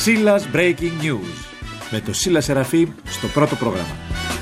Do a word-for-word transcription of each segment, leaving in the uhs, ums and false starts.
Σίλας Breaking News. Με το Σίλα Σεραφείμ στο πρώτο πρόγραμμα.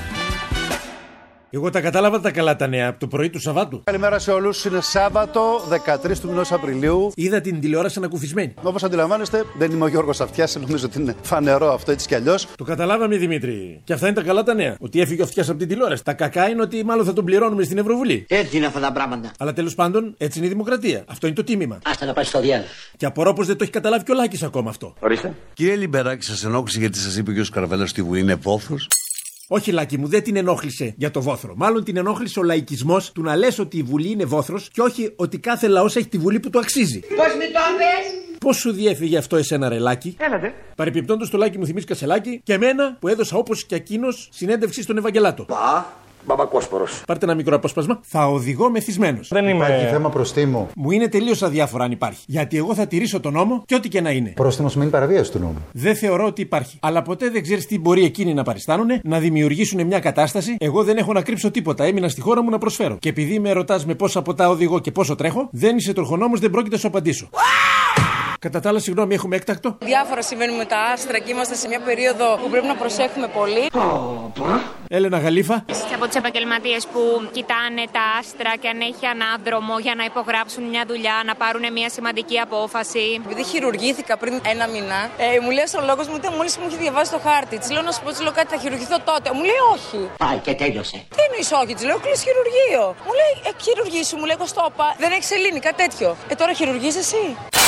Εγώ τα κατάλαβα τα καλά τα νέα από το πρωί του Σαββάτου. Καλημέρα σε όλους. Είναι Σάββατο, δεκατρείς του μηνός Απριλίου. Είδα την τηλεόραση ανακουφισμένη. Όπως αντιλαμβάνεστε, δεν είμαι ο Γιώργος Αυτιάς. Νομίζω ότι είναι φανερό αυτό έτσι κι αλλιώς. Το καταλάβαμε, Δημήτρη. Και αυτά είναι τα καλά τα νέα. Ότι έφυγε ο Αυτιάς από την τηλεόραση. Τα κακά είναι ότι μάλλον θα τον πληρώνουμε στην Ευρωβουλή. Έτσι είναι αυτά τα πράγματα. Αλλά τέλος πάντων, έτσι είναι η δημοκρατία. Αυτό είναι το τίμημα. Άστα να πάει στο διάλογο. Και απορώ πως δεν το έχει καταλάβει και ο Λάκης ακόμα αυτό. Ορίστε. Κύριε Λιμπεράκη, σας ενόχλησε γιατί σας είπε ο κ. Καραβέλας ότι η Βουλή είναι βόθρος? Όχι, Λάκη μου, δεν την ενόχλησε για το βόθρο. Μάλλον την ενόχλησε ο λαϊκισμός του να λες ότι η Βουλή είναι βόθρος και όχι ότι κάθε λαός έχει τη Βουλή που του αξίζει. Πώς με το πες? Πώς σου διέφυγε αυτό εσένα, ρε Λάκη? Έλατε. Παρεπιπτόντως, το Λάκη μου θυμίζει Κασελάκη και εμένα που έδωσα όπως και εκείνος συνέντευξη στον Ευαγγελάτο. Πα, μπαμπακόσπορος. Πάρτε ένα μικρό απόσπασμα. Θα οδηγώ μεθυσμένος. Δεν είμαι. Υπάρχει θέμα προστίμου. Μου είναι τελείως αδιάφορα αν υπάρχει. Γιατί εγώ θα τηρήσω τον νόμο και ό,τι και να είναι. Πρόστιμο σημαίνει παραβίαση του νόμου. Δεν θεωρώ ότι υπάρχει. Αλλά ποτέ δεν ξέρεις τι μπορεί εκείνοι να παριστάνουνε, να δημιουργήσουν μια κατάσταση. Εγώ δεν έχω να κρύψω τίποτα. Έμεινα στη χώρα μου να προσφέρω. Και επειδή με ρωτάς με πόσα ποτά οδηγώ και πόσο τρέχω, δεν είσαι τροχονόμος, δεν πρόκειται να σου απαντήσω. Κατά τα άλλα, συγγνώμη, έχουμε έκτακτο. Διάφορα συμβαίνουν με τα άστρα και είμαστε σε μια περίοδο που πρέπει να προσέχουμε πολύ. Έλενα Γαλήφα. Από τους επαγγελματίες που κοιτάνε τα άστρα και αν έχει ανάδρομο για να υπογράψουν μια δουλειά, να πάρουν μια σημαντική απόφαση. Επειδή χειρουργήθηκα πριν ένα μήνα, ε, μου λέει ο αστρολόγος μου ότι μόλις μου έχει διαβάσει το χάρτη. Της λέω να σου πω, της λέω κάτι, θα χειρουργηθώ τότε. Μου λέει όχι. Πάει και τέλειωσε. Τι εννοείς όχι, της λέω κλείσει χειρουργείο. Μου λέει ε, χειρουργήσου, μου λέει εγώ στο όπα. Δεν έχεις σελήνη, κάτι τέτοιο. Ε, τώρα χειρουργείς εσύ.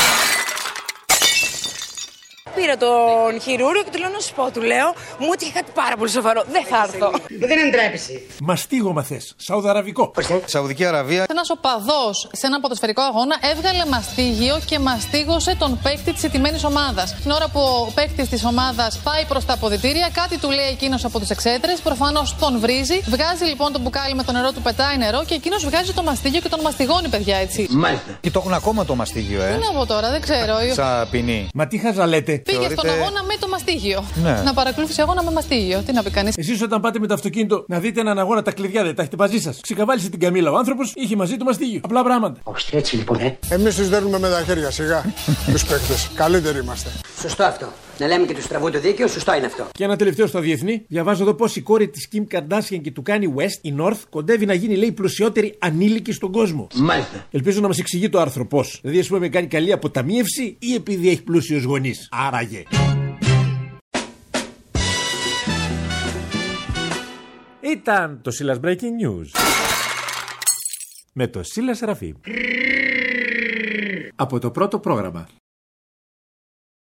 Πήρα τον χειρούριο και του λέω να σου πω, του λέω, μου είχε κάτι πάρα πολύ σοβαρό. Δεν θα έρθω. Δεν εντρέπεσαι. Μαστίγωμα θες. Σαουδαραβικό. Σαουδική Αραβία. Ένας οπαδός σε ένα ποδοσφαιρικό αγώνα έβγαλε μαστίγιο και μαστίγωσε τον παίκτη της ηττημένης ομάδας. Την ώρα που ο παίκτης της ομάδας πάει προς τα αποδυτήρια, κάτι του λέει εκείνος από τους εξέδρες. Προφανώς τον βρίζει. Βγάζει λοιπόν το μπουκάλι με το νερό, του πετάει νερό και εκείνος βγάζει το μαστίγιο και τον μαστιγώνει, παιδιά, έτσι. Μάλιστα. Και το έχουν ακόμα το μαστίγιο, ε. Τι να πω τώρα, δεν ξέρω. Σαν ποινή. Μα τι χαζά λέτε. Πήγε Θεωρείτε... στον αγώνα με το μαστίγιο. Ναι. Να παρακολούθησε αγώνα με μαστίγιο. Τι να πει κανείς. Εσείς όταν πάτε με το αυτοκίνητο να δείτε έναν αγώνα, τα κλειδιά δεν τα έχετε μαζί σας. Ξεκαβάλισε την καμίλα ο άνθρωπος, είχε μαζί του μαστίγιο. Απλά πράγματα. Όχι, έτσι λοιπόν, ε. Εμείς τους δέρνουμε με τα χέρια, σιγά. Τους παίκτες. Καλύτεροι είμαστε. Σωστό αυτό. Να λέμε και του τραβούν το δίκαιο, σωστό είναι αυτό. Και ένα τελευταίο στο διεθνή. Διαβάζω εδώ πως η κόρη της Kim Kardashian και του Kanye West, η North, κοντεύει να γίνει, λέει, η πλουσιότερη ανήλικη στον κόσμο. Μάλιστα. Ελπίζω να μας εξηγεί το άρθρο πώς. Δηλαδή, ας πούμε, με κάνει καλή αποταμίευση ή επειδή έχει πλούσιους γονείς. Άραγε. Ήταν το Σίλας Breaking News. Με το Σίλα Σεραφείμ. Από το πρώτο πρόγραμμα.